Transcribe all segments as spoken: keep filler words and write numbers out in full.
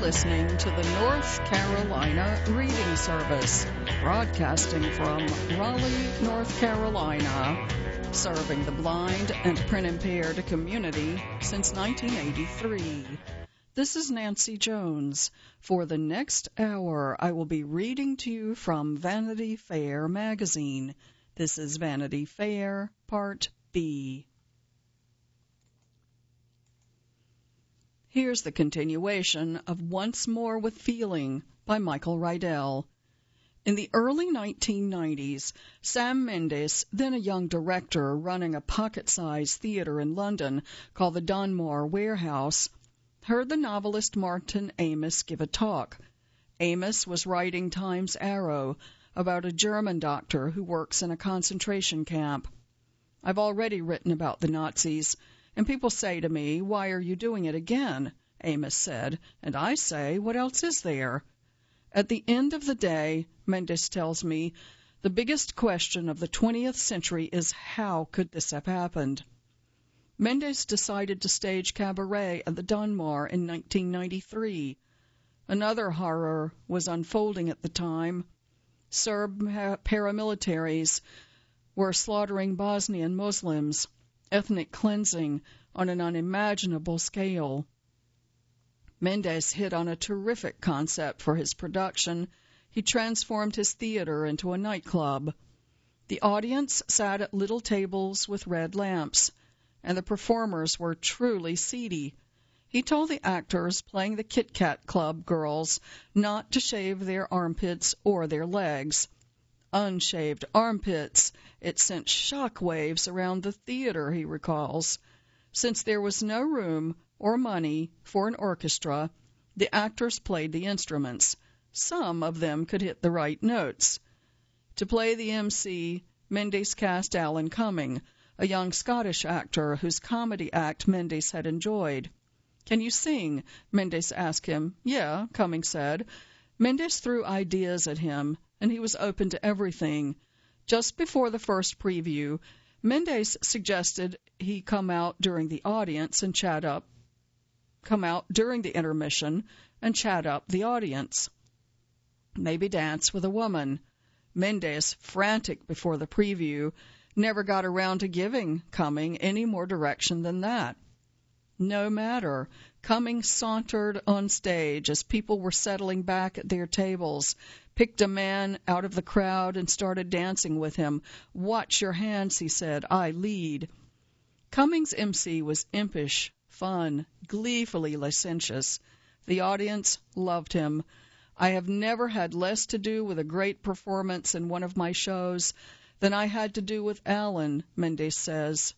listening to the North Carolina Reading Service, broadcasting from Raleigh, North Carolina, serving the blind and print-impaired community since nineteen eighty-three. This is Nancy Jones. For the next hour, I will be reading to you from Vanity Fair magazine. This is Vanity Fair, Part B. Here's the continuation of Once More with Feeling by Michael Rydell. In the early nineteen nineties, Sam Mendes, then a young director running a pocket-sized theater in London called the Donmar Warehouse, heard the novelist Martin Amis give a talk. Amis was writing Times Arrow about a German doctor who works in a concentration camp. I've already written about the Nazis, and people say to me, "Why are you doing it again?" Amis said, and I say, "What else is there?" At the end of the day, Mendes tells me, the biggest question of the twentieth century is how could this have happened? Mendes decided to stage Cabaret at the Donmar in nineteen ninety-three. Another horror was unfolding at the time. Serb paramilitaries were slaughtering Bosnian Muslims, ethnic cleansing on an unimaginable scale. Mendes hit on a terrific concept for his production. He transformed his theater into a nightclub. The audience sat at little tables with red lamps, and the performers were truly seedy. He told the actors playing the Kit Kat Club girls not to shave their armpits or their legs. Unshaved armpits. It sent shock waves around the theater, he recalls. Since there was no room or money for an orchestra, the actors played the instruments. Some of them could hit the right notes. To play the M C, Mendes cast Alan Cumming, a young Scottish actor whose comedy act Mendes had enjoyed. "Can you sing?" Mendes asked him. "Yeah," Cumming said. Mendes threw ideas at him, and he was open to everything. Just before the first preview, Mendes suggested he come out during the audience and chat up, come out during the intermission and chat up the audience. Maybe dance with a woman. Mendes, frantic before the preview, never got around to giving Cumming any more direction than that. No matter. Cumming sauntered on stage as people were settling back at their tables, picked a man out of the crowd and started dancing with him. "Watch your hands," he said. "I lead." Cumming's M C was impish, fun, gleefully licentious. The audience loved him. I have never had less to do with a great performance in one of my shows than I had to do with Alan, Mendes says.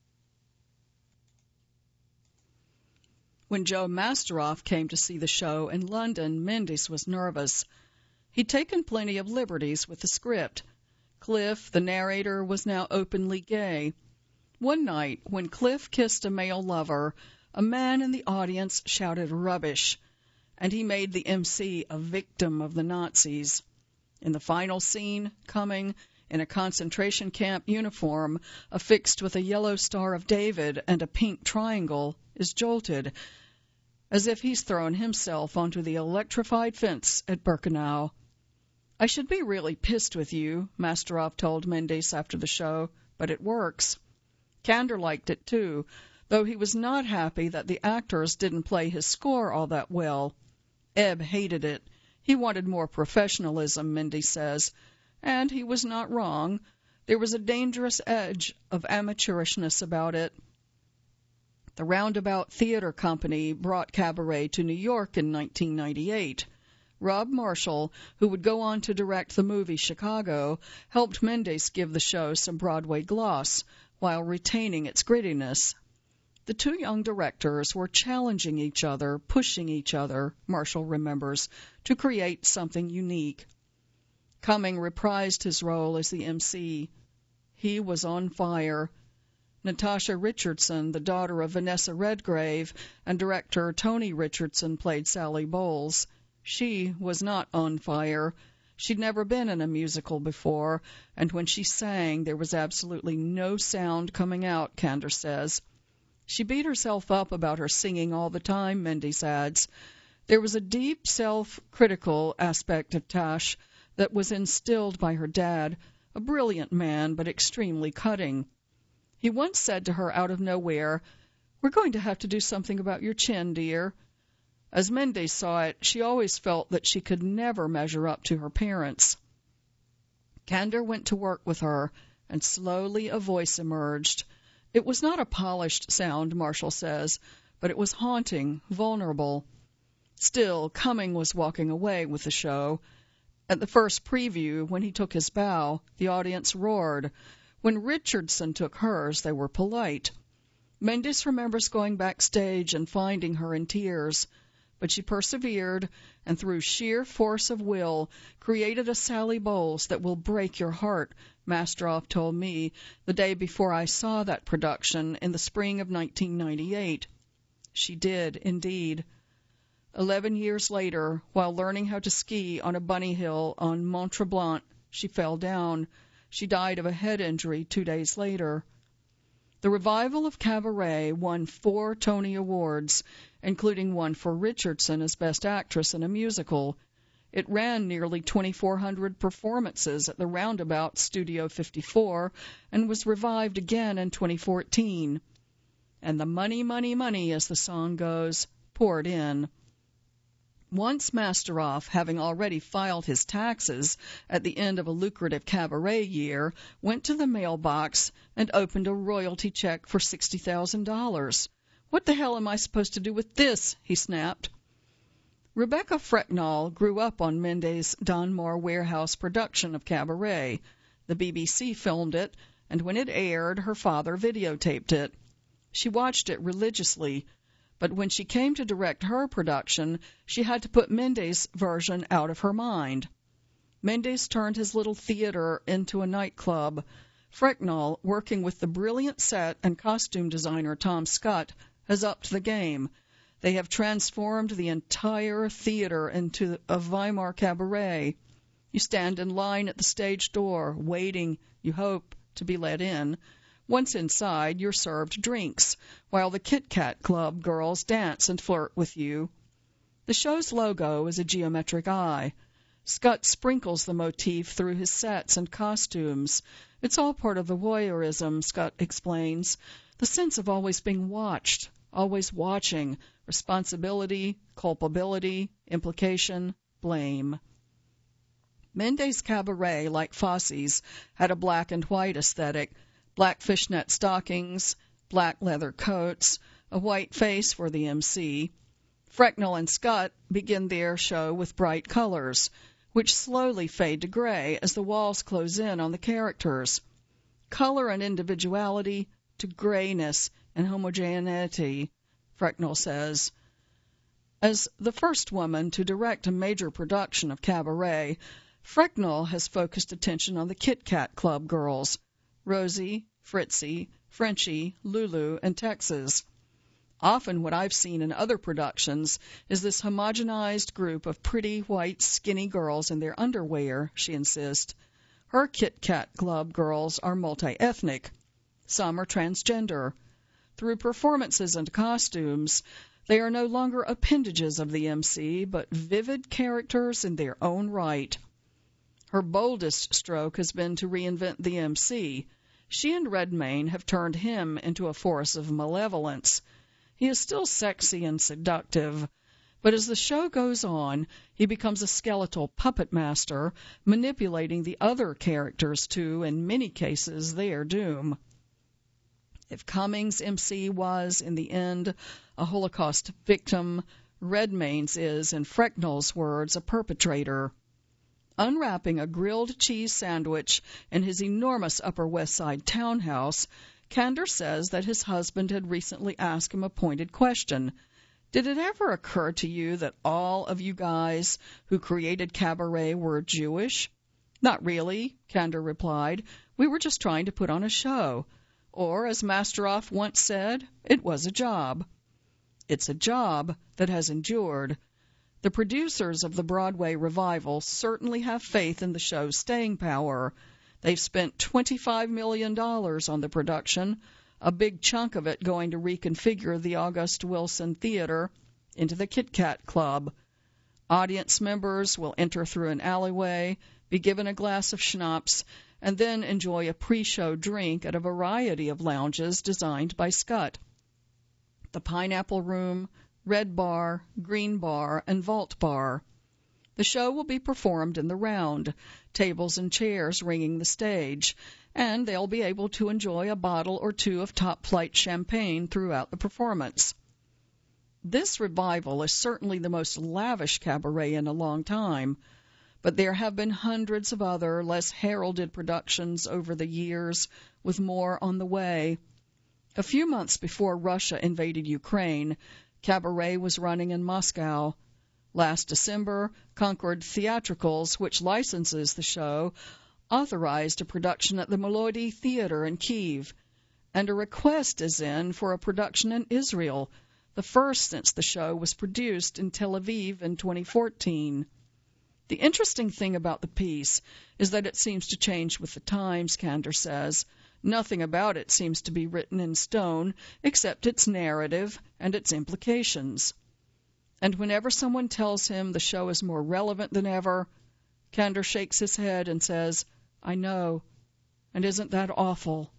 When Joe Masteroff came to see the show in London, Mendes was nervous. He'd taken plenty of liberties with the script. Cliff, the narrator, was now openly gay. One night, when Cliff kissed a male lover, a man in the audience shouted rubbish, and he made the M C a victim of the Nazis. In the final scene, Cumming, in a concentration camp uniform, affixed with a yellow Star of David and a pink triangle, is jolted, as if he's thrown himself onto the electrified fence at Birkenau. "I should be really pissed with you," Masteroff told Mendes after the show, "but it works." Kander liked it too, though he was not happy that the actors didn't play his score all that well. Ebb hated it. He wanted more professionalism, Mendes says, and he was not wrong. There was a dangerous edge of amateurishness about it. The Roundabout Theater Company brought Cabaret to New York in nineteen ninety-eight. Rob Marshall, who would go on to direct the movie Chicago, helped Mendes give the show some Broadway gloss while retaining its grittiness. The two young directors were challenging each other, pushing each other, Marshall remembers, to create something unique. Cumming reprised his role as the M C. He was on fire. Natasha Richardson, the daughter of Vanessa Redgrave, and director Tony Richardson played Sally Bowles. She was not on fire. She'd never been in a musical before, and when she sang, there was absolutely no sound coming out, Kander says. She beat herself up about her singing all the time, Mendes adds. There was a deep self-critical aspect of Tash that was instilled by her dad, a brilliant man but extremely cutting. He once said to her out of nowhere, "We're going to have to do something about your chin, dear." As Mendes saw it, she always felt that she could never measure up to her parents. Kander went to work with her, and slowly a voice emerged. It was not a polished sound, Marshall says, but it was haunting, vulnerable. Still, Cumming was walking away with the show. At the first preview, when he took his bow, the audience roared. When Richardson took hers, they were polite. Mendes remembers going backstage and finding her in tears, but she persevered and through sheer force of will created a Sally Bowles that will break your heart, Mastroff told me the day before I saw that production in the spring of nineteen ninety-eight. She did, indeed. Eleven years later, while learning how to ski on a bunny hill on Mont Tremblant, she fell down. She died of a head injury two days later. The revival of Cabaret won four Tony Awards, including one for Richardson as Best Actress in a Musical. It ran nearly twenty-four hundred performances at the Roundabout Studio fifty-four and was revived again in twenty fourteen. And the money, money, money, as the song goes, poured in. Once Masteroff, having already filed his taxes at the end of a lucrative cabaret year, went to the mailbox and opened a royalty check for sixty thousand dollars. "What the hell am I supposed to do with this?" he snapped. Rebecca Frecknell grew up on Mendes' Donmar Warehouse production of Cabaret. The B B C filmed it, and when it aired, her father videotaped it. She watched it religiously, but when she came to direct her production, she had to put Mendes' version out of her mind. Mendes turned his little theater into a nightclub. Frecknell, working with the brilliant set and costume designer Tom Scott, has upped the game. They have transformed the entire theater into a Weimar cabaret. You stand in line at the stage door, waiting, you hope, to be let in. Once inside, you're served drinks, while the Kit Kat Club girls dance and flirt with you. The show's logo is a geometric eye. Scott sprinkles the motif through his sets and costumes. It's all part of the voyeurism, Scott explains, the sense of always being watched, always watching, responsibility, culpability, implication, blame. Mendes' Cabaret, like Fosse's, had a black and white aesthetic, black fishnet stockings, black leather coats, a white face for the M C. Frecknell and Scott begin their show with bright colors, which slowly fade to gray as the walls close in on the characters. Color and individuality to grayness and homogeneity, Frecknell says. As the first woman to direct a major production of Cabaret, Frecknell has focused attention on the Kit Kat Club girls, Rosie, Fritzy, Frenchie, Lulu, and Texas. Often what I've seen in other productions is this homogenized group of pretty, white, skinny girls in their underwear, she insists. Her Kit Kat Club girls are multi-ethnic. Some are transgender. Through performances and costumes, they are no longer appendages of the M C, but vivid characters in their own right. Her boldest stroke has been to reinvent the M C. She and Redmayne have turned him into a force of malevolence. He is still sexy and seductive, but as the show goes on, he becomes a skeletal puppet master, manipulating the other characters to, in many cases, their doom. If Cummings' M C was, in the end, a Holocaust victim, Redmayne's is, in Frecknell's words, a perpetrator. Unwrapping a grilled cheese sandwich in his enormous Upper West Side townhouse, Kander says that his husband had recently asked him a pointed question. "Did it ever occur to you that all of you guys who created Cabaret were Jewish?" "Not really," Kander replied. "We were just trying to put on a show." Or, as Masteroff once said, it was a job. It's a job that has endured. The producers of the Broadway revival certainly have faith in the show's staying power. They've spent twenty-five million dollars on the production, a big chunk of it going to reconfigure the August Wilson Theater into the Kit Kat Club. Audience members will enter through an alleyway, be given a glass of schnapps, and then enjoy a pre-show drink at a variety of lounges designed by Scott. The Pineapple Room, Red Bar, Green Bar, and Vault Bar. The show will be performed in the round, tables and chairs ringing the stage, and they'll be able to enjoy a bottle or two of top-flight champagne throughout the performance. This revival is certainly the most lavish cabaret in a long time, but there have been hundreds of other, less heralded productions over the years, with more on the way. A few months before Russia invaded Ukraine, Cabaret was running in Moscow. Last December, Concord Theatricals, which licenses the show, authorized a production at the Melody Theater in Kyiv, and a request is in for a production in Israel, the first since the show was produced in Tel Aviv in twenty fourteen. The interesting thing about the piece is that it seems to change with the times, Kander says. Nothing about it seems to be written in stone except its narrative and its implications. And whenever someone tells him the show is more relevant than ever, Kander shakes his head and says, "I know, and isn't that awful?"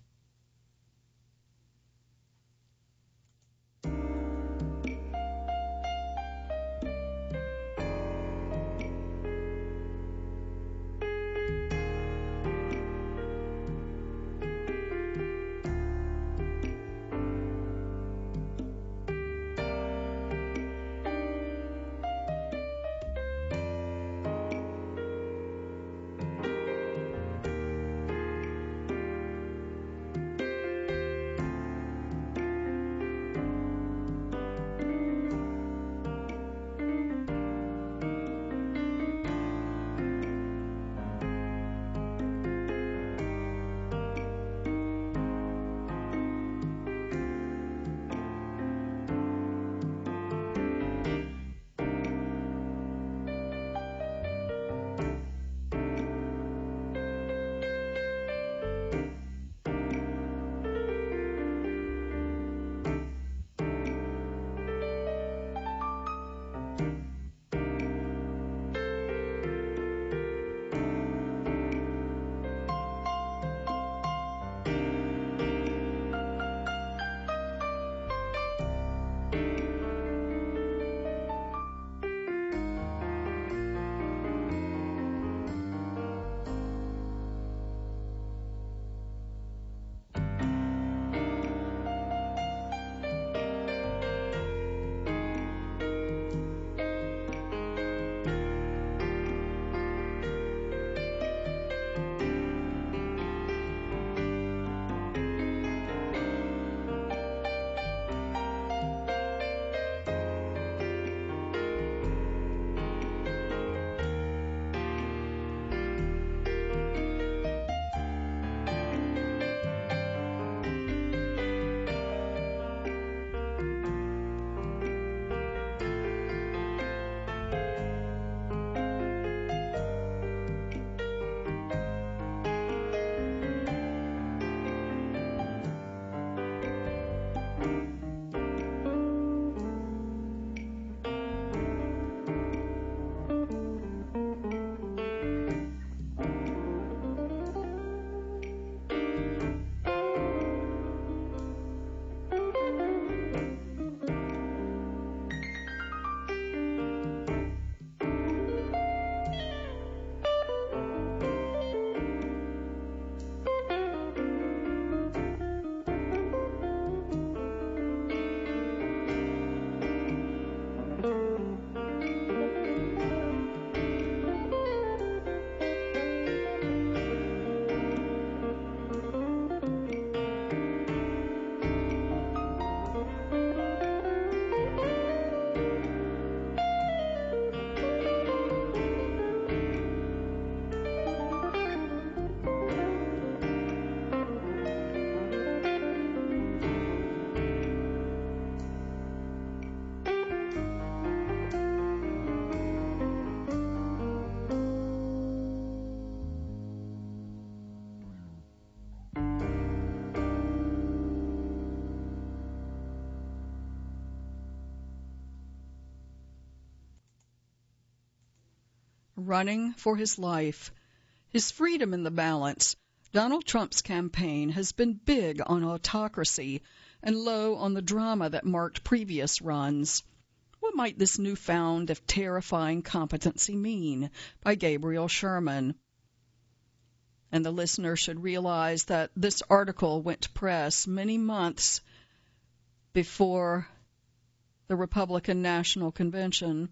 running for his life. His freedom in the balance, Donald Trump's campaign has been big on autocracy and low on the drama that marked previous runs. What might this newfound, if terrifying, competency mean? By Gabriel Sherman. And the listener should realize that this article went to press many months before the Republican National Convention.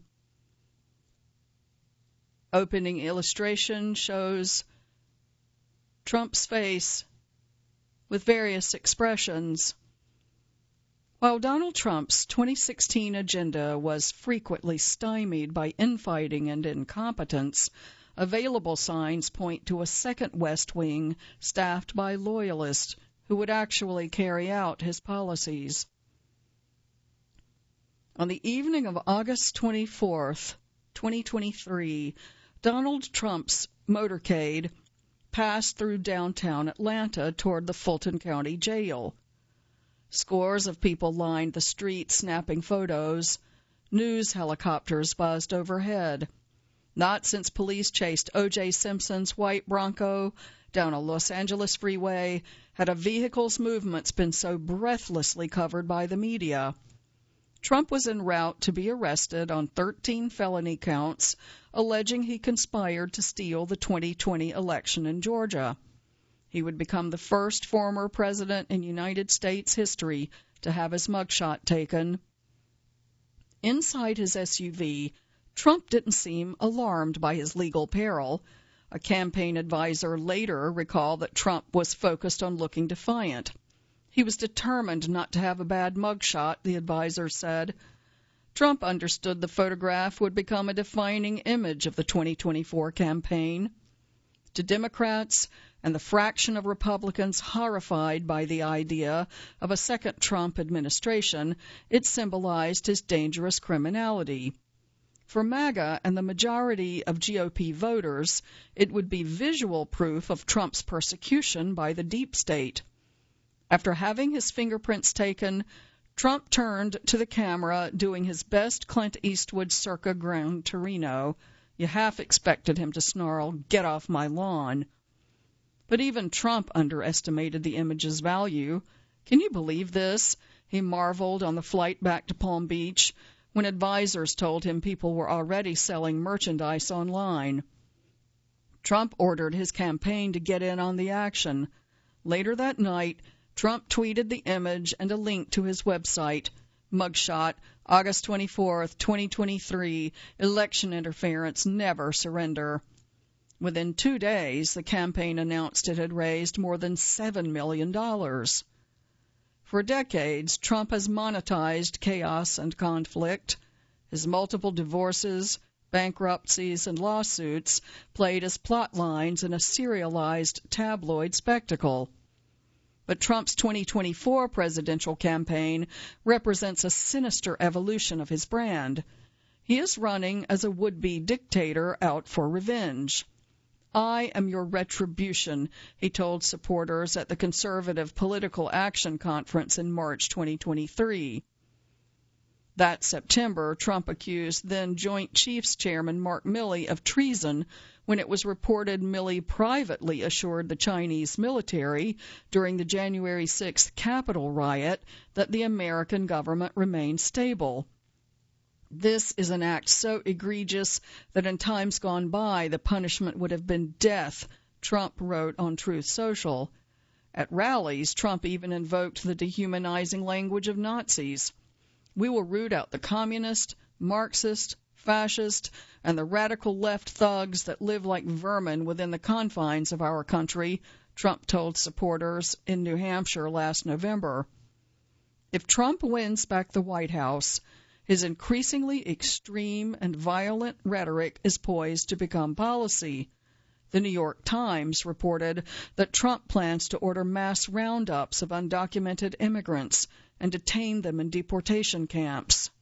Opening illustration shows Trump's face with various expressions. While Donald Trump's twenty sixteen agenda was frequently stymied by infighting and incompetence, available signs point to a second West Wing staffed by loyalists who would actually carry out his policies. On the evening of August twenty-fourth, twenty twenty-three, Donald Trump's motorcade passed through downtown Atlanta toward the Fulton County Jail. Scores of people lined the streets snapping photos. News helicopters buzzed overhead. Not since police chased O J Simpson's white Bronco down a Los Angeles freeway had a vehicle's movements been so breathlessly covered by the media. Trump was en route to be arrested on thirteen felony counts, alleging he conspired to steal the twenty twenty election in Georgia. He would become the first former president in United States history to have his mugshot taken. Inside his S U V, Trump didn't seem alarmed by his legal peril. A campaign advisor later recalled that Trump was focused on looking defiant. He was determined not to have a bad mugshot, the advisor said. Trump understood the photograph would become a defining image of the twenty twenty-four campaign. To Democrats and the fraction of Republicans horrified by the idea of a second Trump administration, it symbolized his dangerous criminality. For MAGA and the majority of G O P voters, it would be visual proof of Trump's persecution by the deep state. After having his fingerprints taken, Trump turned to the camera doing his best Clint Eastwood circa Gran Torino. You half expected him to snarl, "Get off my lawn." But even Trump underestimated the image's value. Can you believe this? He marveled on the flight back to Palm Beach when advisors told him people were already selling merchandise online. Trump ordered his campaign to get in on the action. Later that night, Trump tweeted the image and a link to his website, Mugshot, August twenty-fourth, twenty twenty-three, Election Interference Never Surrender. Within two days, the campaign announced it had raised more than seven million dollars. For decades, Trump has monetized chaos and conflict. His multiple divorces, bankruptcies, and lawsuits played as plot lines in a serialized tabloid spectacle. But Trump's twenty twenty-four presidential campaign represents a sinister evolution of his brand. He is running as a would-be dictator out for revenge. "I am your retribution," he told supporters at the Conservative Political Action Conference in March twenty twenty-three. That September, Trump accused then Joint Chiefs Chairman Mark Milley of treason when it was reported Milley privately assured the Chinese military during the January sixth Capitol riot that the American government remained stable. This is an act so egregious that in times gone by the punishment would have been death, Trump wrote on Truth Social. At rallies, Trump even invoked the dehumanizing language of Nazis. "We will root out the communist, Marxist, fascist, and the radical left thugs that live like vermin within the confines of our country," Trump told supporters in New Hampshire last November. If Trump wins back the White House, his increasingly extreme and violent rhetoric is poised to become policy. The New York Times reported that Trump plans to order mass roundups of undocumented immigrants and detain them in deportation camps.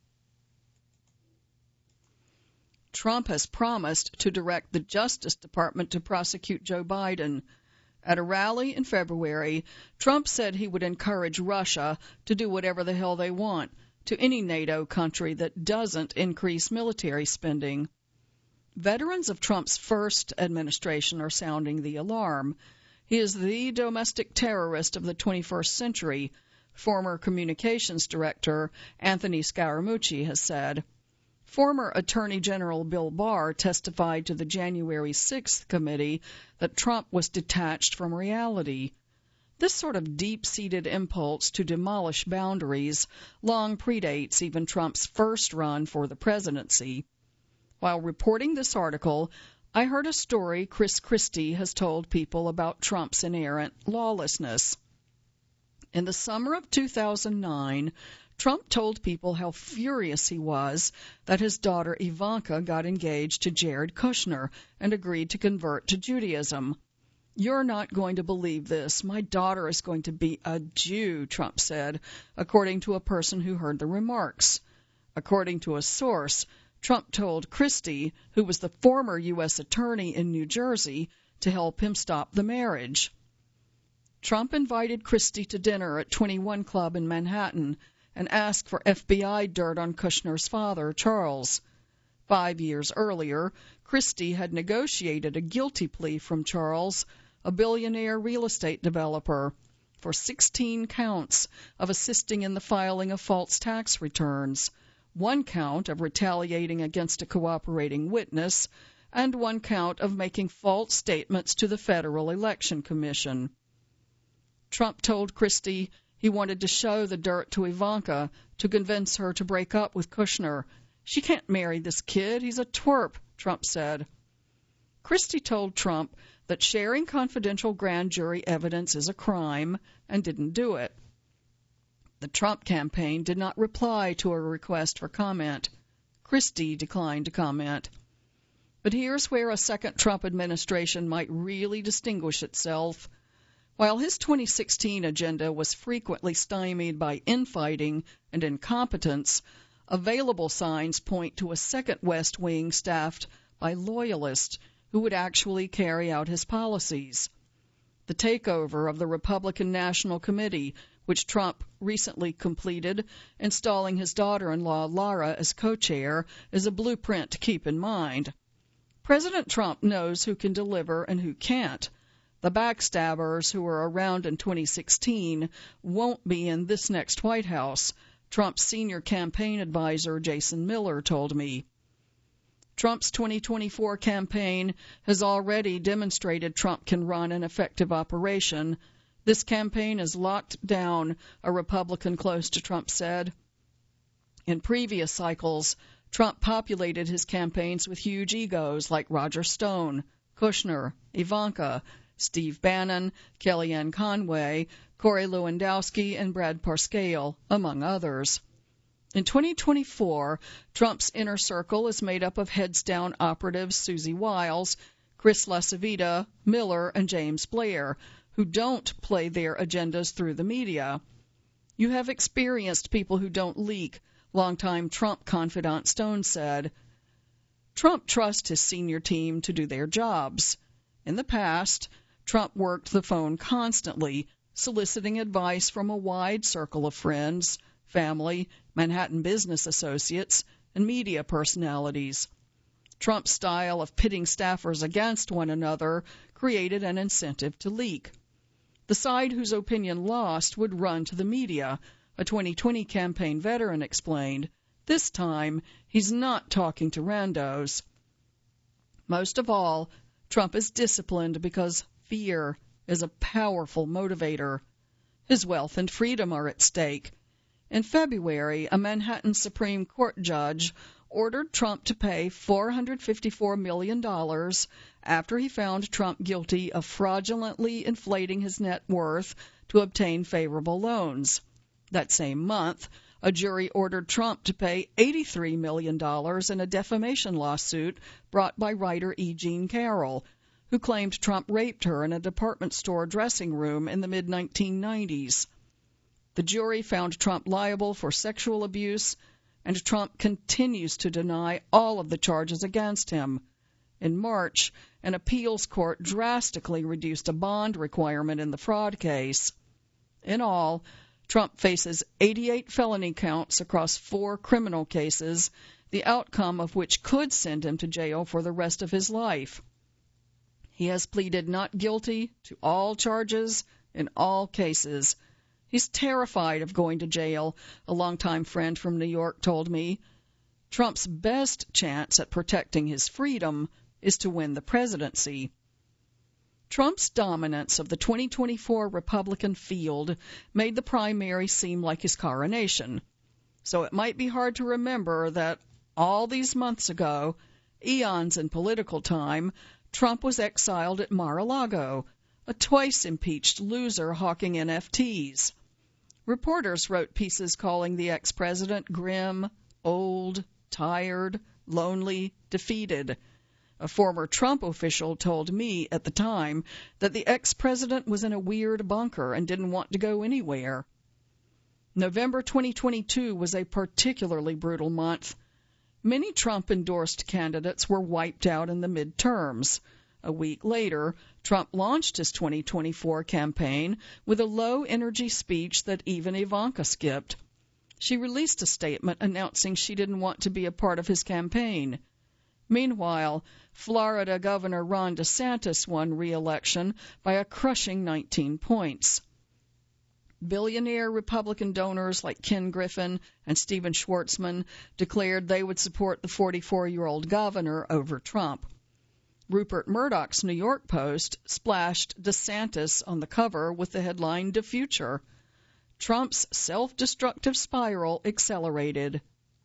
Trump has promised to direct the Justice Department to prosecute Joe Biden. At a rally in February, Trump said he would encourage Russia to do whatever the hell they want to any NATO country that doesn't increase military spending. Veterans of Trump's first administration are sounding the alarm. He is the domestic terrorist of the twenty-first century, former communications director Anthony Scaramucci has said. Former Attorney General Bill Barr testified to the January sixth committee that Trump was detached from reality. This sort of deep-seated impulse to demolish boundaries long predates even Trump's first run for the presidency. While reporting this article, I heard a story Chris Christie has told people about Trump's inherent lawlessness. In the summer of two thousand nine, Trump told people how furious he was that his daughter Ivanka got engaged to Jared Kushner and agreed to convert to Judaism. "You're not going to believe this. My daughter is going to be a Jew," Trump said, according to a person who heard the remarks. According to a source, Trump told Christie, who was the former U S attorney in New Jersey, to help him stop the marriage. Trump invited Christie to dinner at twenty-one Club in Manhattan and asked for F B I dirt on Kushner's father, Charles. Five years earlier, Christie had negotiated a guilty plea from Charles, a billionaire real estate developer, for sixteen counts of assisting in the filing of false tax returns, one count of retaliating against a cooperating witness, and one count of making false statements to the Federal Election Commission. Trump told Christie he wanted to show the dirt to Ivanka to convince her to break up with Kushner. "She can't marry this kid. He's a twerp," Trump said. Christie told Trump that sharing confidential grand jury evidence is a crime and didn't do it. The Trump campaign did not reply to a request for comment. Christie declined to comment. But here's where a second Trump administration might really distinguish itself. While his twenty sixteen agenda was frequently stymied by infighting and incompetence, available signs point to a second West Wing staffed by loyalists who would actually carry out his policies. The takeover of the Republican National Committee, which Trump recently completed, installing his daughter-in-law Lara as co-chair, is a blueprint to keep in mind. President Trump knows who can deliver and who can't. The backstabbers who were around in twenty sixteen won't be in this next White House, Trump's senior campaign advisor Jason Miller told me. Trump's twenty twenty-four campaign has already demonstrated Trump can run an effective operation. "This campaign has locked down," a Republican close to Trump said. In previous cycles, Trump populated his campaigns with huge egos like Roger Stone, Kushner, Ivanka, Steve Bannon, Kellyanne Conway, Corey Lewandowski, and Brad Parscale, among others. In twenty twenty-four, Trump's inner circle is made up of heads-down operatives Susie Wiles, Chris LaCivita, Miller, and James Blair, who don't play their agendas through the media. "You have experienced people who don't leak," longtime Trump confidant Stone said. Trump trusts his senior team to do their jobs. In the past, Trump worked the phone constantly, soliciting advice from a wide circle of friends, family, Manhattan business associates, and media personalities. Trump's style of pitting staffers against one another created an incentive to leak. The side whose opinion lost would run to the media, a twenty twenty campaign veteran explained. This time, he's not talking to randos. Most of all, Trump is disciplined because fear is a powerful motivator. His wealth and freedom are at stake. In February, a Manhattan Supreme Court judge ordered Trump to pay four hundred fifty-four million dollars after he found Trump guilty of fraudulently inflating his net worth to obtain favorable loans. That same month, a jury ordered Trump to pay eighty-three million dollars in a defamation lawsuit brought by writer E. Jean Carroll, who claimed Trump raped her in a department store dressing room in the mid nineteen nineties. The jury found Trump liable for sexual abuse, and Trump continues to deny all of the charges against him. In March, an appeals court drastically reduced a bond requirement in the fraud case. In all, Trump faces eighty-eight felony counts across four criminal cases the outcome of which could send him to jail for the rest of his life. He has pleaded not guilty to all charges in all cases. He's terrified of going to jail, a longtime friend from New York told me. Trump's best chance at protecting his freedom is to win the presidency. Trump's dominance of the twenty twenty-four Republican field made the primary seem like his coronation. So it might be hard to remember that all these months ago, eons in political time, Trump was exiled at Mar-a-Lago, a twice-impeached loser hawking N F Ts. Reporters wrote pieces calling the ex-president grim, old, tired, lonely, defeated. A former Trump official told me at the time that the ex-president was in a weird bunker and didn't want to go anywhere. November twenty twenty-two was a particularly brutal month. Many Trump-endorsed candidates were wiped out in the midterms. A week later, Trump launched his twenty twenty-four campaign with a low-energy speech that even Ivanka skipped. She released a statement announcing she didn't want to be a part of his campaign. Meanwhile, Florida Governor Ron DeSantis won re-election by a crushing nineteen points. Billionaire Republican donors like Ken Griffin and Steven Schwartzman declared they would support the forty-four-year-old governor over Trump. Rupert Murdoch's New York Post splashed DeSantis on the cover with the headline, "The Future." Trump's self-destructive spiral accelerated.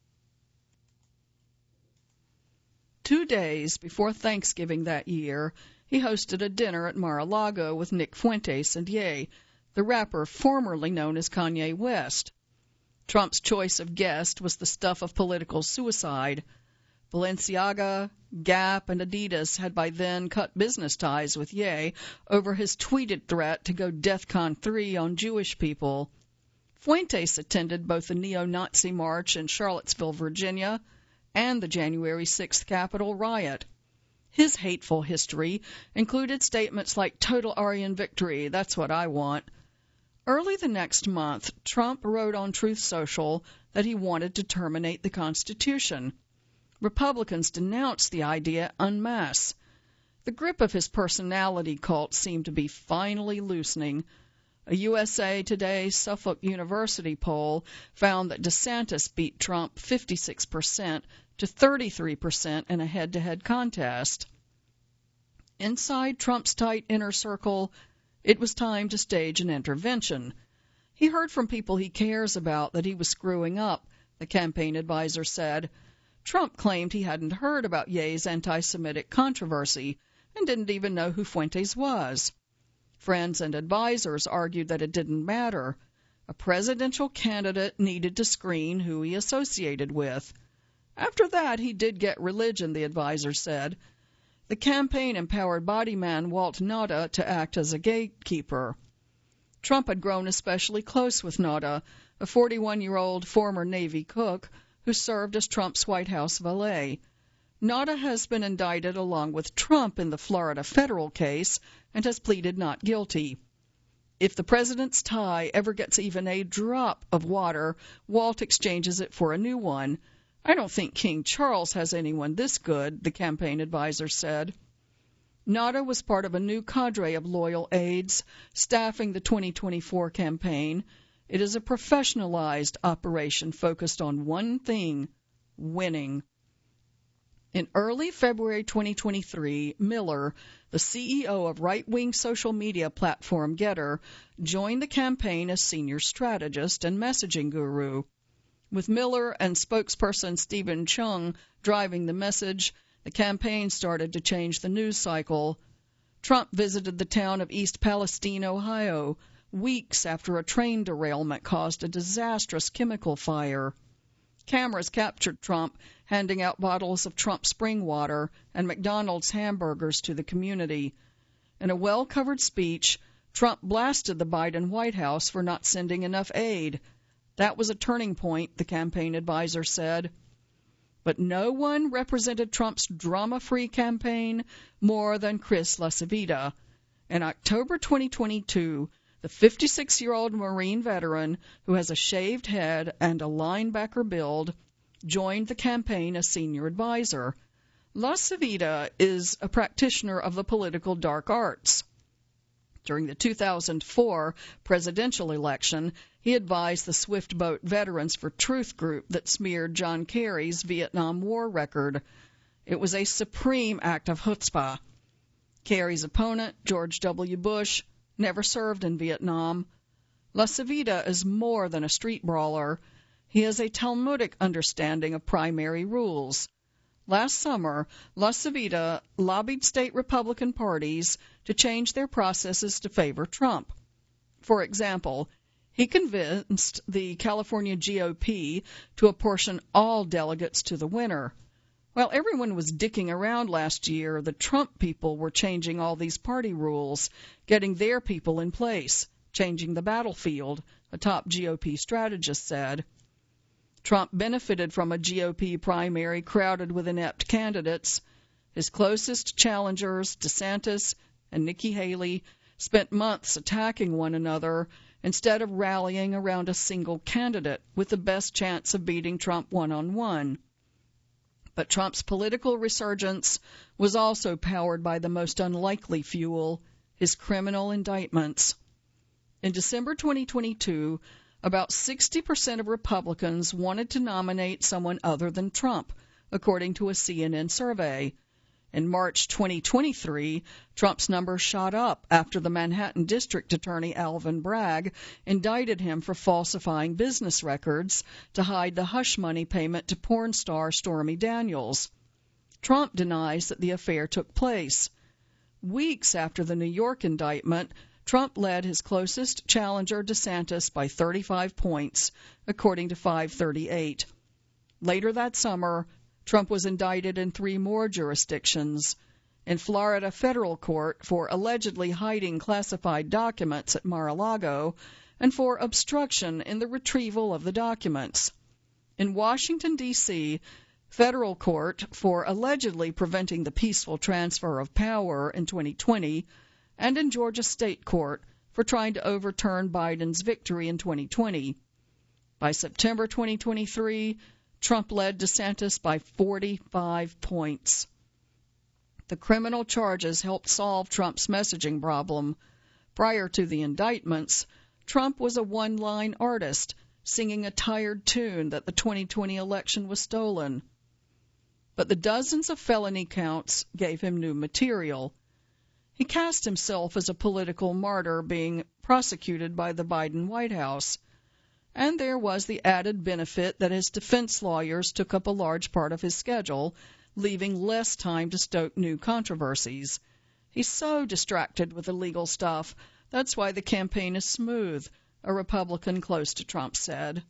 Two days before Thanksgiving that year, he hosted a dinner at Mar-a-Lago with Nick Fuentes and Ye, the rapper formerly known as Kanye West. Trump's choice of guest was the stuff of political suicide. Balenciaga, Gap, and Adidas had by then cut business ties with Ye over his tweeted threat to go DEFCON three on Jewish people. Fuentes attended both the neo-Nazi march in Charlottesville, Virginia, and the January sixth Capitol riot. His hateful history included statements like "total Aryan victory, that's what I want." Early the next month, Trump wrote on Truth Social that he wanted to terminate the Constitution. Republicans denounced the idea en masse. The grip of his personality cult seemed to be finally loosening. A U S A Today Suffolk University poll found that DeSantis beat Trump fifty-six percent to thirty-three percent in a head-to-head contest. Inside Trump's tight inner circle, it was time to stage an intervention. He heard from people he cares about that he was screwing up, the campaign advisor said. Trump claimed he hadn't heard about Ye's anti-Semitic controversy and didn't even know who Fuentes was. Friends and advisors argued that it didn't matter. A presidential candidate needed to screen who he associated with. After that, he did get religion, the advisor said. The campaign empowered body man Walt Nauta to act as a gatekeeper. Trump had grown especially close with Nauta, a forty-one-year-old former Navy cook who served as Trump's White House valet. Nauta has been indicted along with Trump in the Florida federal case and has pleaded not guilty. If the president's tie ever gets even a drop of water, Walt exchanges it for a new one. I don't think King Charles has anyone this good, the campaign advisor said. Nauta was part of a new cadre of loyal aides staffing the twenty twenty-four campaign. It is a professionalized operation focused on one thing, winning. In early February twenty twenty-three, Miller, the C E O of right-wing social media platform Getter, joined the campaign as senior strategist and messaging guru. With Miller and spokesperson Stephen Chung driving the message, the campaign started to change the news cycle. Trump visited the town of East Palestine, Ohio, weeks after a train derailment caused a disastrous chemical fire. Cameras captured Trump handing out bottles of Trump spring water and McDonald's hamburgers to the community. In a well-covered speech, Trump blasted the Biden White House for not sending enough aid. That was a turning point, the campaign advisor said. But no one represented Trump's drama-free campaign more than Chris LaCivita. In October twenty twenty-two, the fifty-six-year-old Marine veteran, who has a shaved head and a linebacker build, joined the campaign as senior advisor. LaCivita is a practitioner of the political dark arts. During the two thousand four presidential election, he advised the Swift Boat Veterans for Truth group that smeared John Kerry's Vietnam War record. It was a supreme act of chutzpah. Kerry's opponent, George W. Bush, never served in Vietnam. LaCivita is more than a street brawler. He has a Talmudic understanding of primary rules. Last summer, LaCivita lobbied state Republican parties to change their processes to favor Trump. For example, he convinced the California G O P to apportion all delegates to the winner. While everyone was dicking around last year, the Trump people were changing all these party rules, getting their people in place, changing the battlefield, a top G O P strategist said. Trump benefited from a G O P primary crowded with inept candidates. His closest challengers, DeSantis and Nikki Haley, spent months attacking one another instead of rallying around a single candidate with the best chance of beating Trump one-on-one. But Trump's political resurgence was also powered by the most unlikely fuel, his criminal indictments. In December twenty twenty-two, about sixty percent of Republicans wanted to nominate someone other than Trump, according to a C N N survey. In March twenty twenty-three, Trump's number shot up after the Manhattan District Attorney Alvin Bragg indicted him for falsifying business records to hide the hush money payment to porn star Stormy Daniels. Trump denies that the affair took place. Weeks after the New York indictment, Trump led his closest challenger, DeSantis, by thirty-five points, according to five thirty-eight. Later that summer, Trump was indicted in three more jurisdictions. In Florida federal court for allegedly hiding classified documents at Mar-a-Lago and for obstruction in the retrieval of the documents. In Washington, D C, federal court for allegedly preventing the peaceful transfer of power in twenty twenty, and in Georgia State Court for trying to overturn Biden's victory in twenty twenty. By September twenty twenty-three, Trump led DeSantis by forty-five points. The criminal charges helped solve Trump's messaging problem. Prior to the indictments, Trump was a one-line artist, singing a tired tune that the twenty twenty election was stolen. But the dozens of felony counts gave him new material. He cast himself as a political martyr being prosecuted by the Biden White House. And there was the added benefit that his defense lawyers took up a large part of his schedule, leaving less time to stoke new controversies. He's so distracted with the legal stuff. That's why the campaign is smooth, a Republican close to Trump said.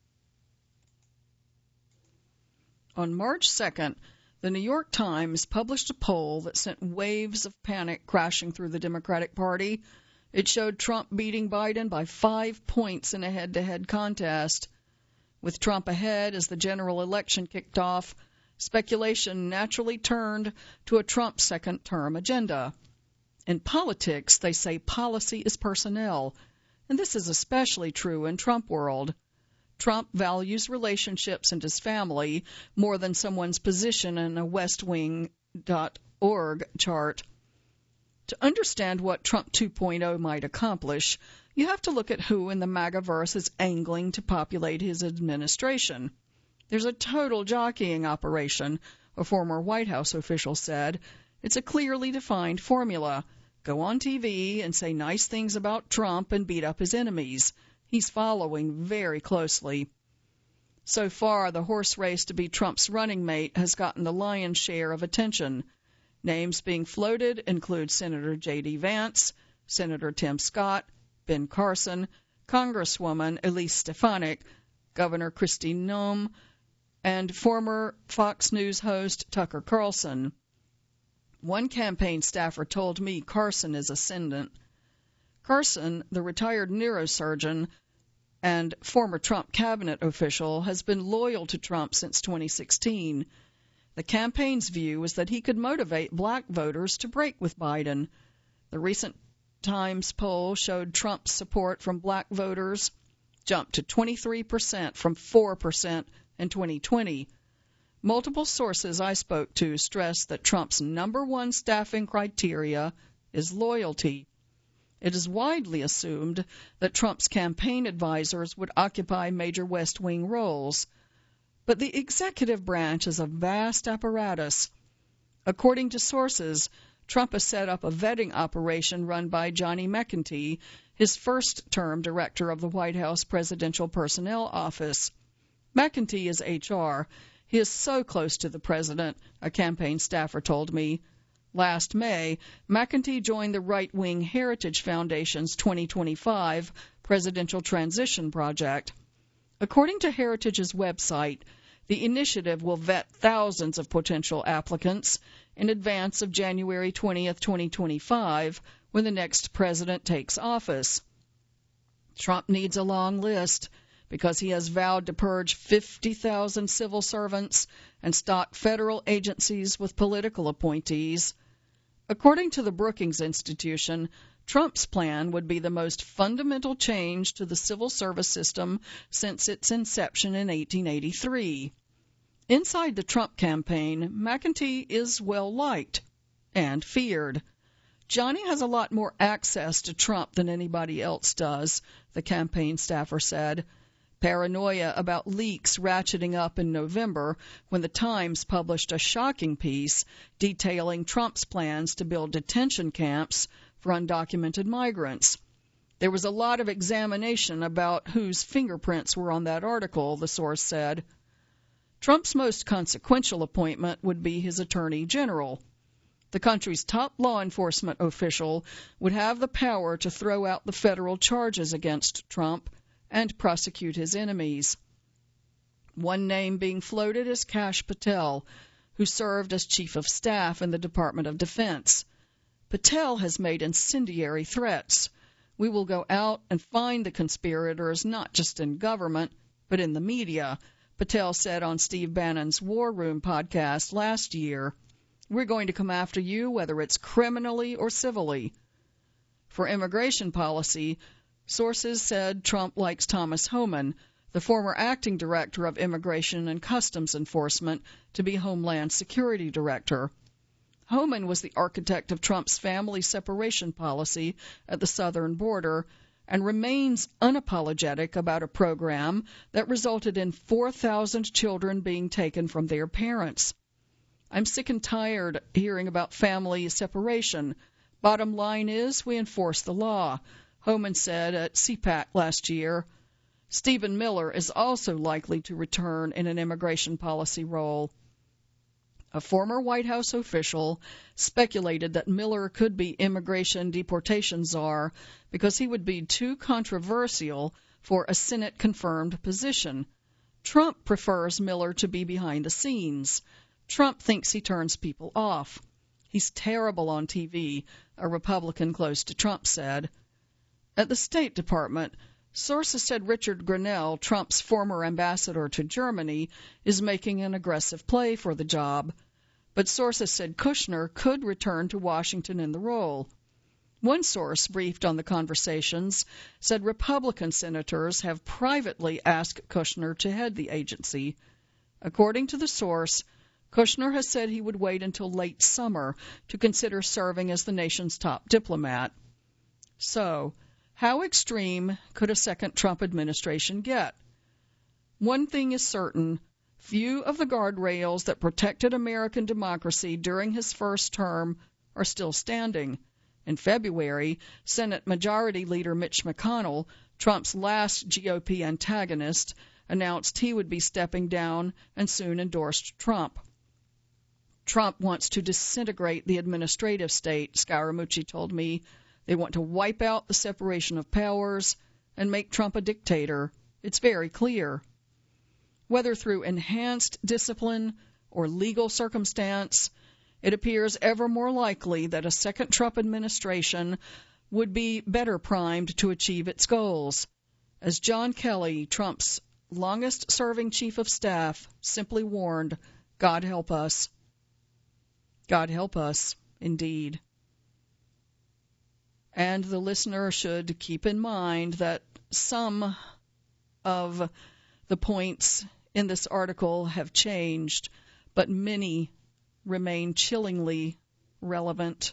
On March second, the New York Times published a poll that sent waves of panic crashing through the Democratic Party. It showed Trump beating Biden by five points in a head-to-head contest. With Trump ahead as the general election kicked off, speculation naturally turned to a Trump second-term agenda. In politics, they say policy is personnel, and this is especially true in Trump world. Trump values relationships and his family more than someone's position in a west wing dot org chart. To understand what Trump two point oh might accomplish, you have to look at who in the MAGAverse is angling to populate his administration. There's a total jockeying operation, a former White House official said. It's a clearly defined formula. Go on T V and say nice things about Trump and beat up his enemies. He's following very closely. So far, the horse race to be Trump's running mate has gotten the lion's share of attention. Names being floated include Senator J D Vance, Senator Tim Scott, Ben Carson, Congresswoman Elise Stefanik, Governor Kristi Noem, and former Fox News host Tucker Carlson. One campaign staffer told me Carson is ascendant. Carson, the retired neurosurgeon and former Trump cabinet official, has been loyal to Trump since twenty sixteen. The campaign's view was that he could motivate black voters to break with Biden. The recent Times poll showed Trump's support from black voters jumped to twenty-three percent from four percent in twenty twenty. Multiple sources I spoke to stressed that Trump's number one staffing criteria is loyalty. It is widely assumed that Trump's campaign advisors would occupy major West Wing roles. But the executive branch is a vast apparatus. According to sources, Trump has set up a vetting operation run by Johnny McEntee, his first-term director of the White House Presidential Personnel Office. McEntee is H R. He is so close to the president, a campaign staffer told me. Last May, McEntee joined the right-wing Heritage Foundation's twenty twenty-five Presidential Transition Project. According to Heritage's website, the initiative will vet thousands of potential applicants in advance of January twentieth, twenty twenty-five, when the next president takes office. Trump needs a long list because he has vowed to purge fifty thousand civil servants and stock federal agencies with political appointees. According to the Brookings Institution, Trump's plan would be the most fundamental change to the civil service system since its inception in eighteen eighty-three. Inside the Trump campaign, McEntee is well-liked and feared. Johnny has a lot more access to Trump than anybody else does, the campaign staffer said. Paranoia about leaks ratcheting up in November when the Times published a shocking piece detailing Trump's plans to build detention camps for undocumented migrants. There was a lot of examination about whose fingerprints were on that article, the source said. Trump's most consequential appointment would be his attorney general. The country's top law enforcement official would have the power to throw out the federal charges against Trump and prosecute his enemies. One name being floated is Kash Patel, who served as chief of staff in the Department of Defense. Patel has made incendiary threats. We will go out and find the conspirators not just in government, but in the media, Patel said on Steve Bannon's War Room podcast last year. We're going to come after you, whether it's criminally or civilly. For immigration policy, sources said Trump likes Thomas Homan, the former acting director of Immigration and Customs Enforcement, to be Homeland Security Director. Homan was the architect of Trump's family separation policy at the southern border and remains unapologetic about a program that resulted in four thousand children being taken from their parents. I'm sick and tired hearing about family separation. Bottom line is we enforce the law, Homan said at C PAC last year. Stephen Miller is also likely to return in an immigration policy role. A former White House official speculated that Miller could be immigration deportation czar because he would be too controversial for a Senate-confirmed position. Trump prefers Miller to be behind the scenes. Trump thinks he turns people off. He's terrible on T V, a Republican close to Trump said. At the State Department, sources said Richard Grenell, Trump's former ambassador to Germany, is making an aggressive play for the job. But sources said Kushner could return to Washington in the role. One source briefed on the conversations said Republican senators have privately asked Kushner to head the agency. According to the source, Kushner has said he would wait until late summer to consider serving as the nation's top diplomat. So, how extreme could a second Trump administration get? One thing is certain. Few of the guardrails that protected American democracy during his first term are still standing. In February, Senate Majority Leader Mitch McConnell, Trump's last G O P antagonist, announced he would be stepping down and soon endorsed Trump. Trump wants to disintegrate the administrative state, Scaramucci told me. They want to wipe out the separation of powers and make Trump a dictator. It's very clear. Whether through enhanced discipline or legal circumstance, it appears ever more likely that a second Trump administration would be better primed to achieve its goals. As John Kelly, Trump's longest-serving chief of staff, simply warned, God help us. God help us, indeed. And the listener should keep in mind that some of the points in this article have changed, but many remain chillingly relevant.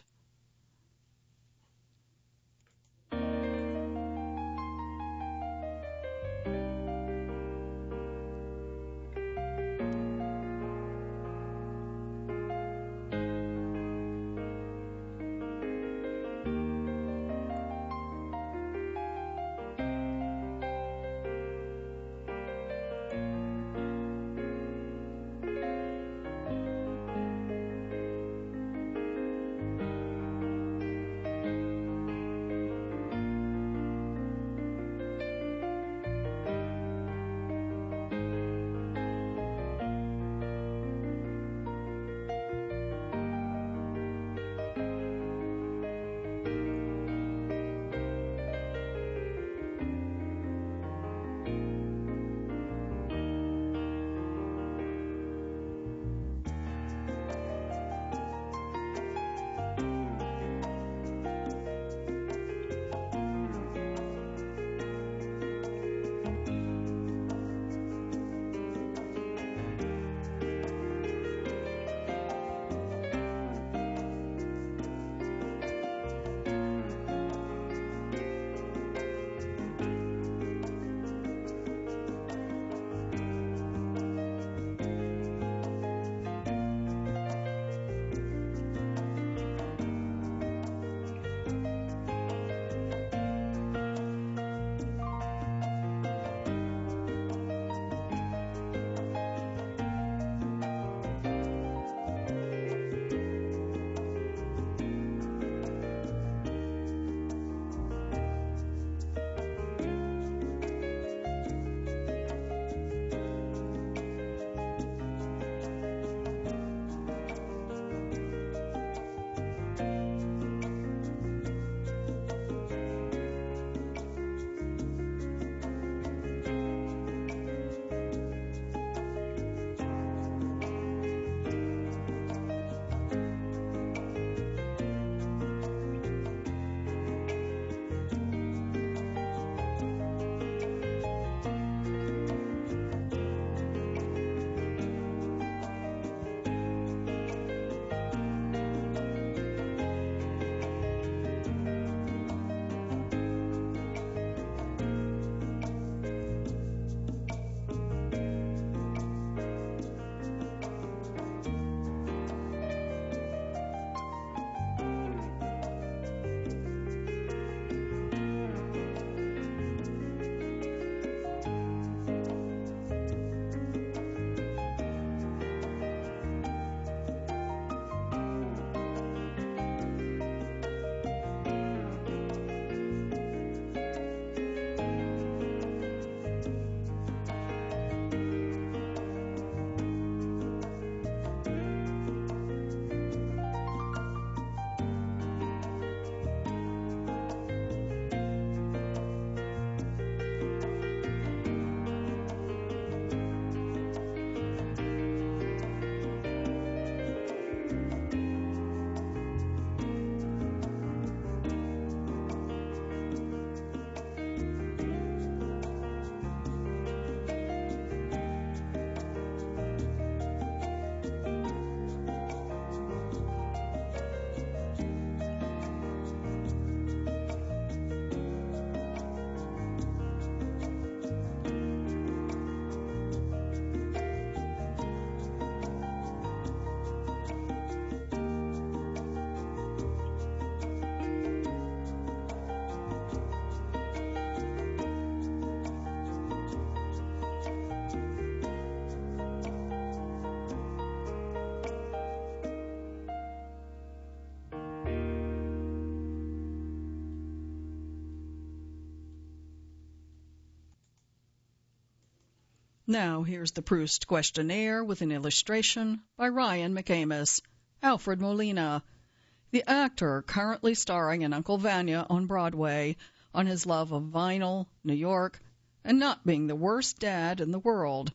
Now here's the Proust questionnaire with an illustration by Ryan McAmis. Alfred Molina, the actor currently starring in Uncle Vanya on Broadway, on his love of vinyl, New York, and not being the worst dad in the world.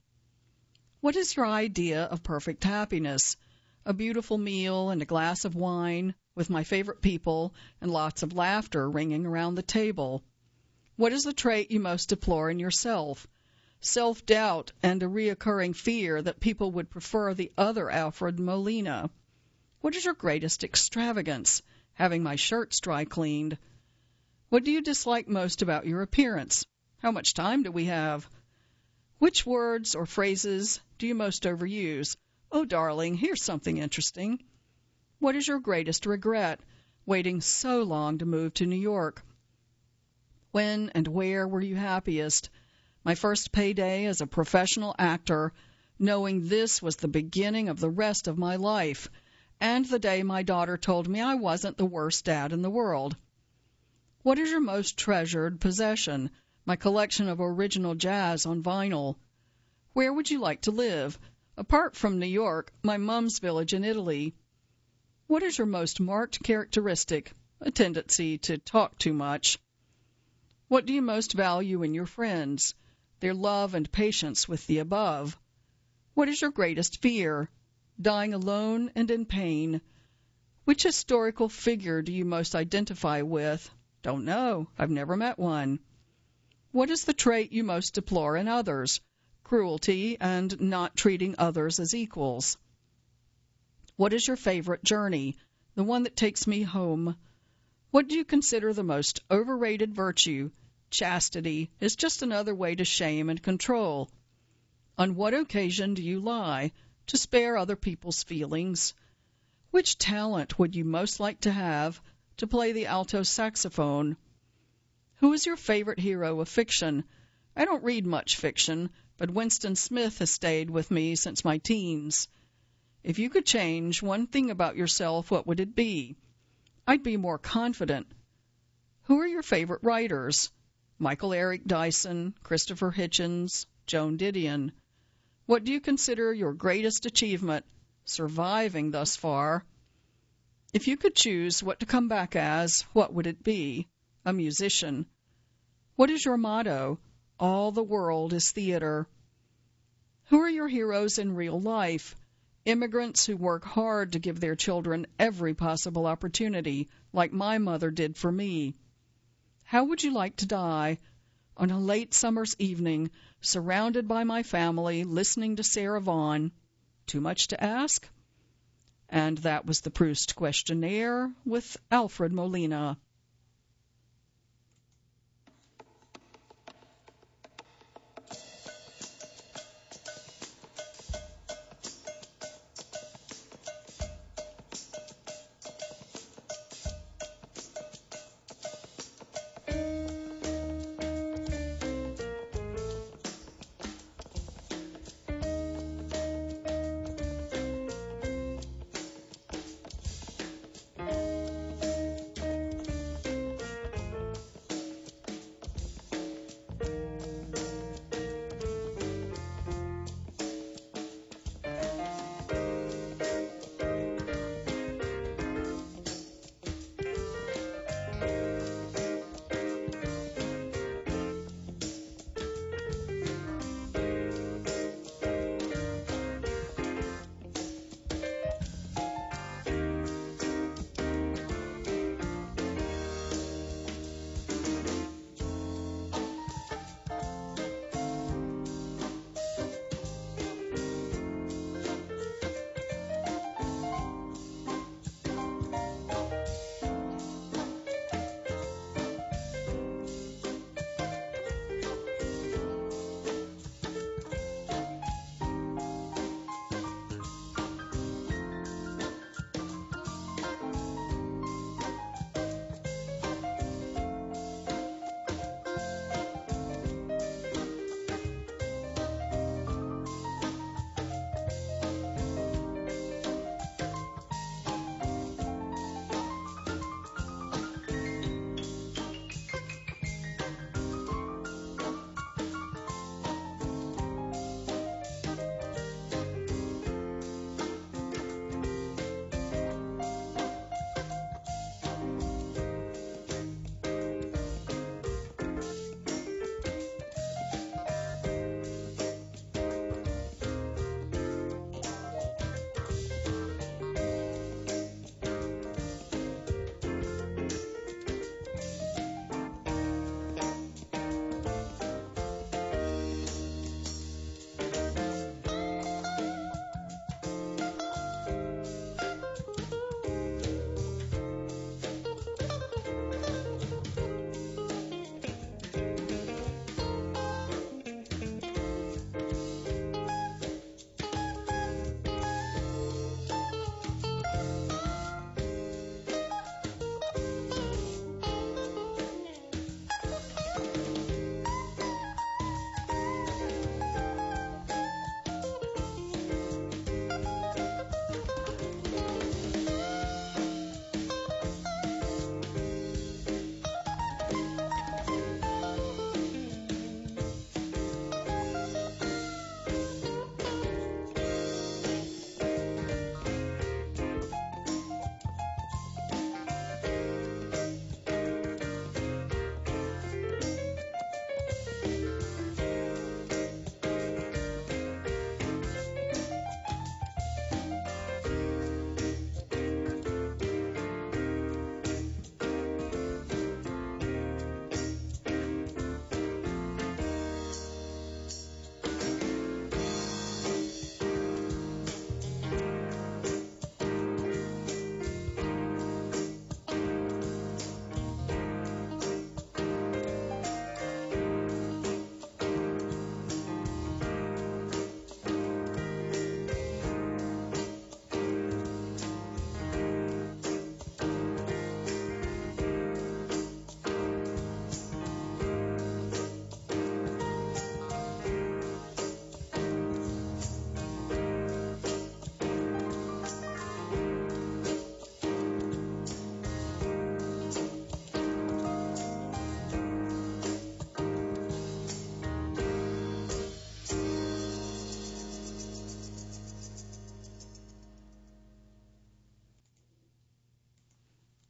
What is your idea of perfect happiness? A beautiful meal and a glass of wine with my favorite people and lots of laughter ringing around the table. What is the trait you most deplore in yourself? self-doubt, and a reoccurring fear that people would prefer the other Alfred Molina? What is your greatest extravagance? Having my shirts dry cleaned. What do you dislike most about your appearance? How much time do we have? Which words or phrases do you most overuse? Oh, darling, here's something interesting. What is your greatest regret, waiting so long to move to New York? When and where were you happiest? My first payday as a professional actor, knowing this was the beginning of the rest of my life, and the day my daughter told me I wasn't the worst dad in the world. What is your most treasured possession? My collection of original jazz on vinyl. Where would you like to live? Apart from New York, my mom's village in Italy. What is your most marked characteristic? A tendency to talk too much. What do you most value in your friends? Their love and patience with the above. What is your greatest fear? Dying alone and in pain. Which historical figure do you most identify with? Don't know. I've never met one. What is the trait you most deplore in others? Cruelty and not treating others as equals. What is your favorite journey? The one that takes me home. What do you consider the most overrated virtue? Chastity is just another way to shame and control. On what occasion do you lie? To spare other people's feelings. Which talent would you most like to have? To play the alto saxophone. Who is your favorite hero of fiction? I don't read much fiction, but Winston Smith has stayed with me since my teens. If you could change one thing about yourself, what would it be? I'd be more confident. Who are your favorite writers? Michael Eric Dyson, Christopher Hitchens, Joan Didion. What do you consider your greatest achievement? Surviving thus far. If you could choose what to come back as, what would it be? A musician. What is your motto? All the world is theater. Who are your heroes in real life? Immigrants who work hard to give their children every possible opportunity, like my mother did for me. How would you like to die? On a late summer's evening, surrounded by my family, listening to Sarah Vaughan. Too much to ask? And that was the Proust Questionnaire with Alfred Molina.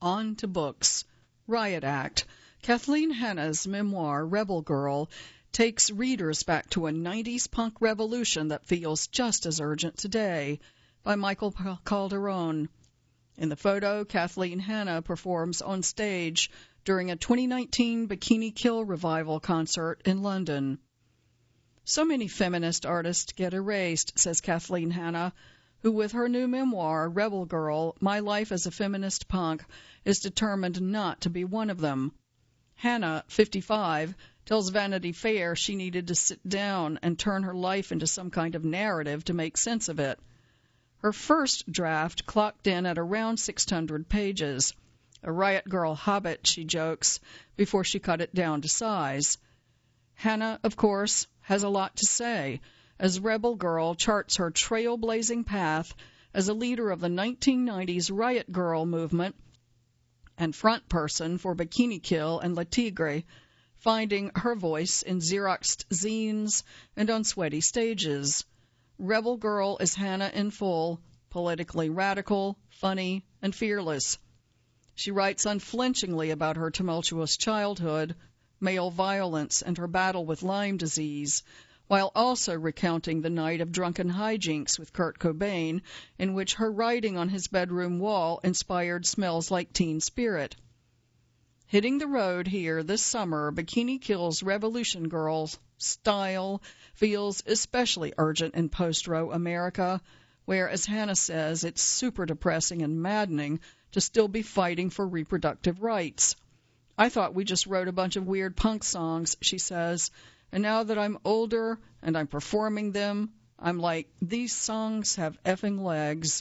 On to books. Riot Act. Kathleen Hanna's memoir, Rebel Girl, takes readers back to a nineties punk revolution that feels just as urgent today, by Michael Calderon. In the photo, Kathleen Hanna performs on stage during a twenty nineteen Bikini Kill revival concert in London. So many feminist artists get erased, says Kathleen Hanna, who with her new memoir, Rebel Girl, My Life as a Feminist Punk, is determined not to be one of them. Hanna, fifty-five, tells Vanity Fair she needed to sit down and turn her life into some kind of narrative to make sense of it. Her first draft clocked in at around six hundred pages. A Riot Girl hobbit, she jokes, before she cut it down to size. Hanna, of course, has a lot to say, as Rebel Girl charts her trailblazing path as a leader of the nineteen nineties Riot Girl movement and front person for Bikini Kill and Le Tigre, finding her voice in Xeroxed zines and on sweaty stages. Rebel Girl is Hanna in full, politically radical, funny, and fearless. She writes unflinchingly about her tumultuous childhood, male violence, and her battle with Lyme disease, while also recounting the night of drunken hijinks with Kurt Cobain, in which her writing on his bedroom wall inspired Smells Like Teen Spirit. Hitting the road here this summer, Bikini Kill's Revolution Girls style feels especially urgent in post-Roe America, where, as Hanna says, it's super depressing and maddening to still be fighting for reproductive rights. I thought we just wrote a bunch of weird punk songs, she says, and now that I'm older and I'm performing them, I'm like, these songs have effing legs.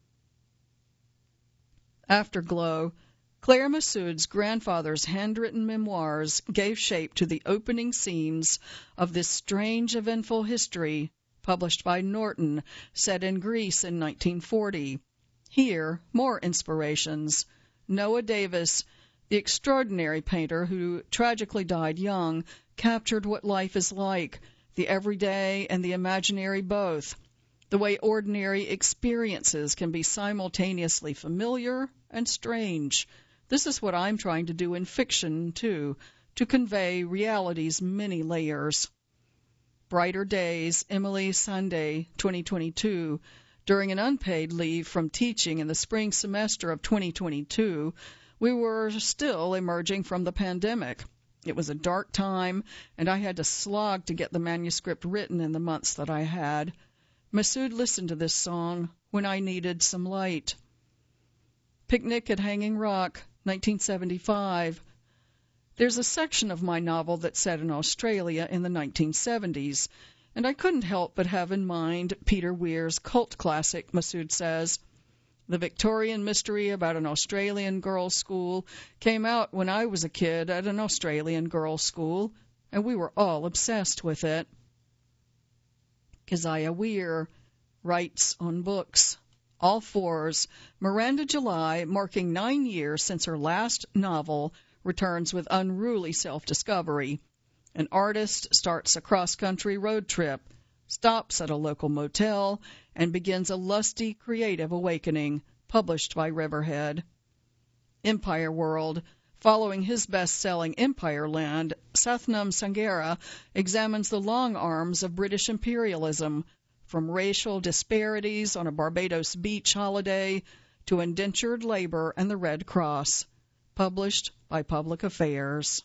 Afterglow. Claire Massoud's grandfather's handwritten memoirs gave shape to the opening scenes of this strange, eventful history, published by Norton, set in Greece in nineteen forty. Here, more inspirations. Noah Davis, the extraordinary painter who tragically died young, captured what life is like, the everyday and the imaginary both, the way ordinary experiences can be simultaneously familiar and strange. This is what I'm trying to do in fiction, too, to convey reality's many layers. Brighter Days, Emily Sunday, twenty twenty-two. During an unpaid leave from teaching in the spring semester of twenty twenty-two, we were still emerging from the pandemic. It was a dark time, and I had to slog to get the manuscript written in the months that I had. Massoud listened to this song when I needed some light. Picnic at Hanging Rock, nineteen seventy-five. There's a section of my novel that's set in Australia in the nineteen seventies, and I couldn't help but have in mind Peter Weir's cult classic, Massoud says. The Victorian mystery about an Australian girls' school came out when I was a kid at an Australian girls' school, and we were all obsessed with it. Keziah Weir writes on books. All Fours. Miranda July, marking nine years since her last novel, returns with unruly self-discovery. An artist starts a cross-country road trip, stops at a local motel, and begins a lusty, creative awakening, published by Riverhead. Empire World. Following his best-selling Empire Land, Sathnam Sanghera examines the long arms of British imperialism, from racial disparities on a Barbados beach holiday to indentured labor and the Red Cross. Published by Public Affairs.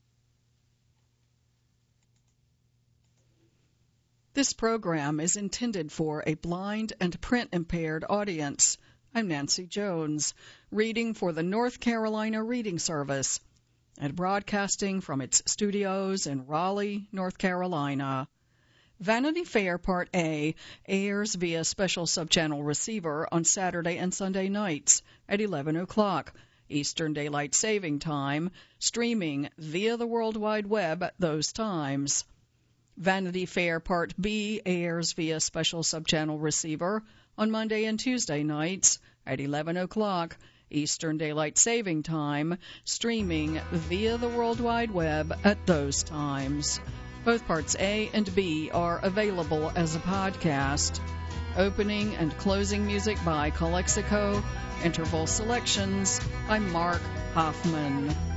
This program is intended for a blind and print-impaired audience. I'm Nancy Jones, reading for the North Carolina Reading Service and broadcasting from its studios in Raleigh, North Carolina. Vanity Fair Part A airs via special subchannel receiver on Saturday and Sunday nights at eleven o'clock Eastern Daylight Saving Time, streaming via the World Wide Web at those times. Vanity Fair Part B airs via special subchannel receiver on Monday and Tuesday nights at eleven o'clock Eastern Daylight Saving Time, streaming via the World Wide Web at those times. Both Parts A and B are available as a podcast. Opening and closing music by Calexico Interval selections by Mark Hoffman.